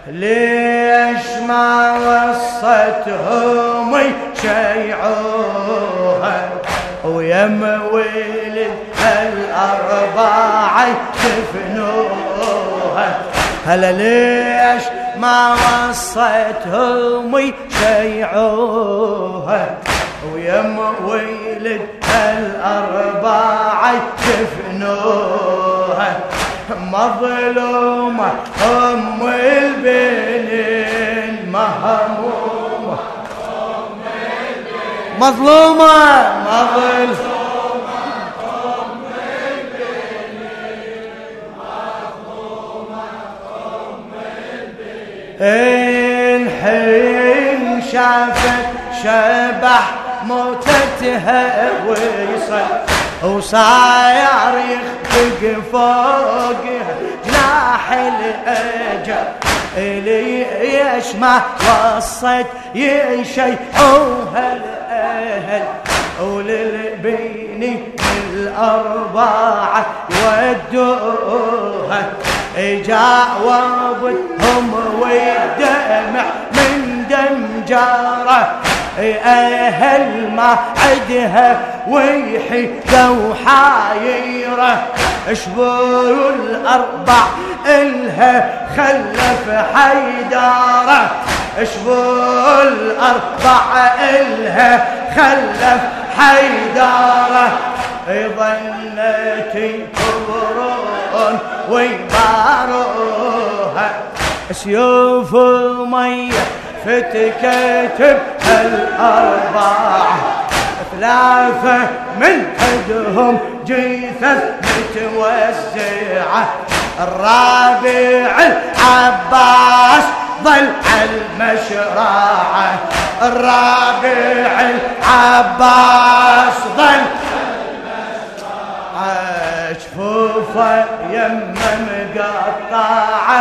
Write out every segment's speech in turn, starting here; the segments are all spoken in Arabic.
ليش ما وصتهم يشيعوها ويم ولد الأربعة يدفنوها؟ هلا ليش ما وصتهم يشيعوها ويم ولد الأربعة يدفنوها؟ مظلومة أم البنين مهمومة، مظلومة الحين شافت شبح موتتها ويصل وصاير يخفق فوقها جناح الأجل. ليش ما وصت يشيعوها الأهل وللبيني الأربعة يودوها؟ جاوبتهم والدمع من دم جاره أهل ما عدها ويحيدة وحايرة اشبوا الأربع إلها خلف حيدارة اشبوا الأربع إلها خلف حيدارة ظلت يكبرون ويباروها سيوف مية فتكتب الأربعة ثلاثة من عندهم جثث متوزعة الرابع العباس ظل على المشرعة الرابع العباس ظل جفوفه يمه مقطعه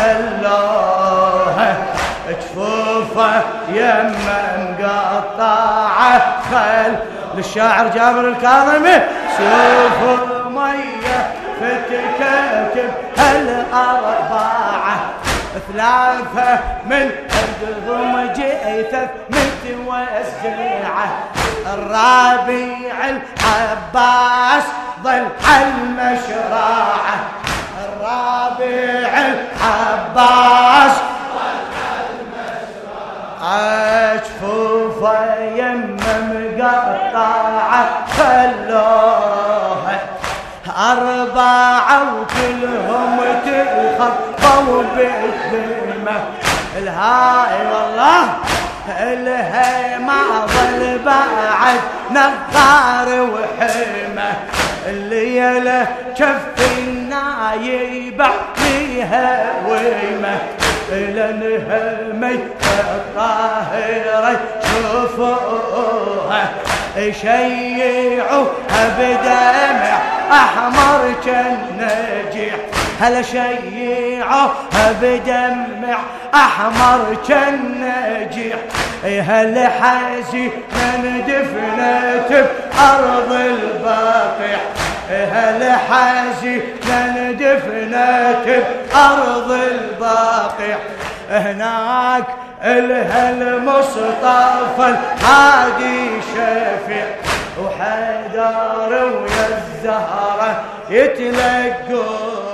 خلوها جفوفه يمه مقطعه خل للشاعر جابر الكاظمي سيوف ميه فتكتب الأربعة ثلاثة من عندهم جثث متوزعة الرابع العباس ظل على المشرعة الرابع العباس ظل على المشرعة جفوفه يمه مقطعه خلوها أربعة وكلهم تخطوا بالذمة الهاي والله الهي ما ظل بعد نقار وحمة الليلة شف النايبة فيها ويمة لانها الطاهرة شوفوها شيعوها بدمع أحمر كالنجيح هلا شيعوها بدمع أحمر كالنجيح هلا حزينا دفنت بأرض البقيع هلا حزينا دفنت بأرض البقيع هناك إلها المصطفى الهادي شفيع وحيدر ويا الزهرة يتلقوا